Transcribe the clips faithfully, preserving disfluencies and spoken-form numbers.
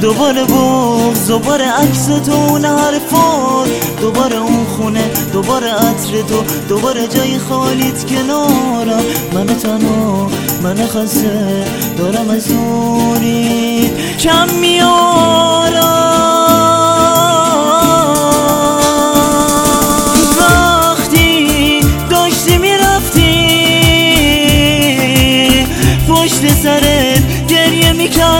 دوباره بغض، دوباره عکس تو، اون حرفات، دوباره اون خونه، دوباره عطر تو، دوباره جای خالیت کنارم. من تنها، من خسته، دارم از دوریت کم میارم. وقتی داشتی میرفتی پشت سرت گریه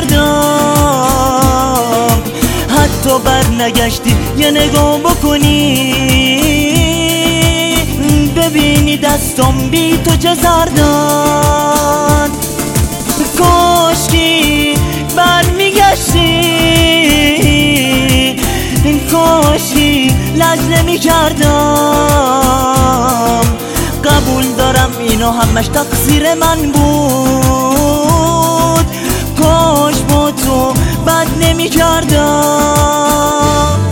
میکردم، حتی بر نگشتی یه نگاه بکنی ببینی دستم بی تو چه زردن. کاشکی بر میگشتی، کاشکی لج نمی کردم. قبول دارم اینو همش تقصیر من بود، کاش با تو بد نمی کردم.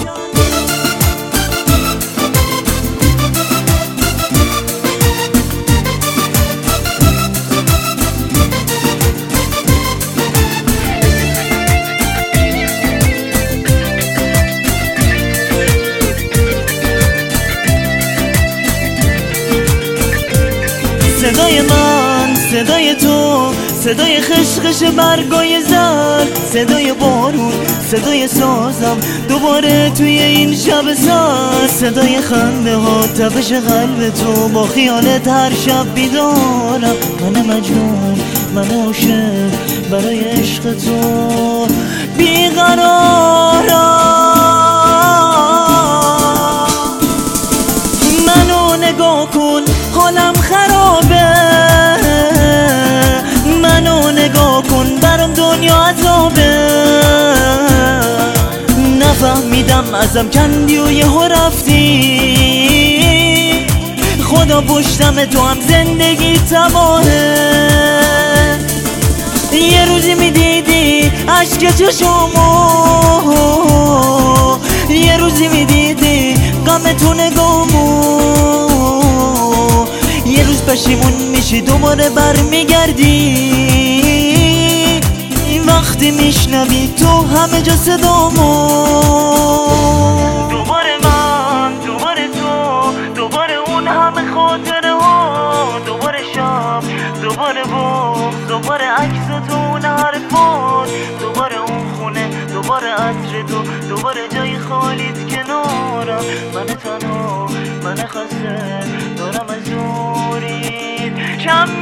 صدای من، صدای تو، صدای خشخش برگای زرد، صدای بارون، صدای سازم دوباره توی این شب سرد، صدای خنده ها، تپش قلب تو، با خیالت هر شب بیدارم. من مجنون، من عاشق برای عشق تو بیقرارم. منو نگاه کن حالم خرابه، منو نگاه کن برام دنیا عذابه. نفهمیدم ازم کندی و یهو رفتی، خدا پشتم تو هم زندگی تباهه. یه روزی میدیدی عشق چشمو، یه روزی میدیدی غم تو نگامو، یه روز پشیمون میشی دوباره برمیگردی وقتی میشنوی تو همه جا صدامو. دوباره من، دوباره تو، دوباره اون همه خاطره ها، دوباره شب، دوباره بغض، دوباره عکس تو، اون حرفات، دوباره اون خونه، دوباره عطر تو، دوباره جای خالیت کنارم. من تنها، من خسته، دارم از دوریت کم